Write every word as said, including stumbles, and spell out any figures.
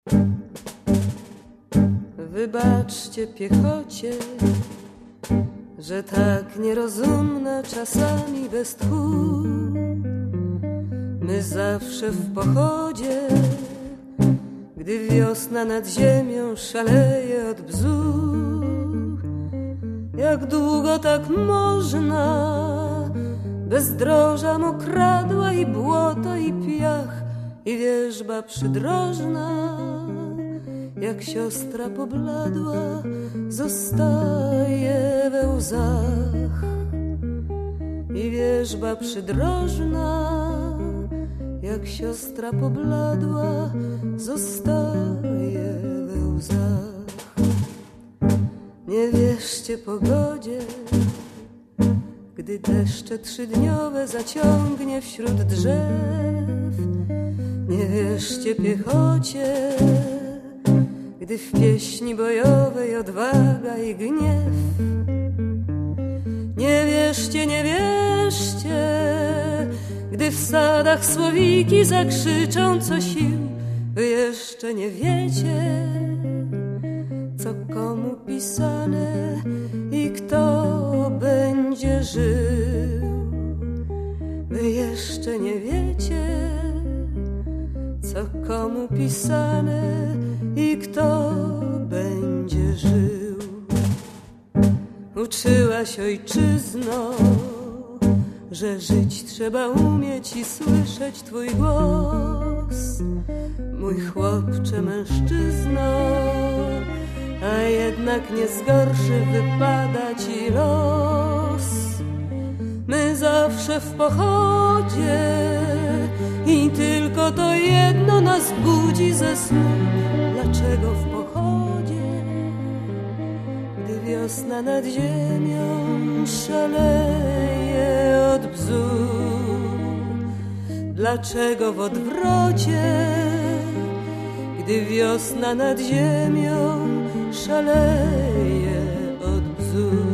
Wybaczcie piechocie, że tak nierozumna czasami bez tchu. My zawsze w pochodzie, gdy wiosna nad ziemią szaleje od bzu. Jak długo tak można, bezdroża mokradła i błoto i piach i wierzba przydrożna, jak siostra pobladła, zostaje we łzach. I wierzba przydrożna, jak siostra pobladła, zostaje we łzach. Nie wierzcie pogodzie, gdy deszcze trzydniowe zaciągnie wśród drzew. Nie wierzcie piechocie, gdy w pieśni bojowej odwaga i gniew. Nie wierzcie, nie wierzcie, gdy w sadach słowiki zakrzyczą co sił. Wy jeszcze nie wiecie, co komu pisane i kto będzie żył. Wy jeszcze nie wiecie, co komu pisane i kto będzie żył. Uczyłaś ojczyzno, że żyć trzeba umieć i słyszeć twój głos. Mój chłopcze mężczyzno, a jednak nie zgorszy wypada ci los. My zawsze w pochodzie i tylko to jedno nas budzi ze snu. Dlaczego w pochodzie, gdy wiosna nad ziemią szaleje od bzu? Dlaczego w odwrocie, gdy wiosna nad ziemią szaleje od bzu?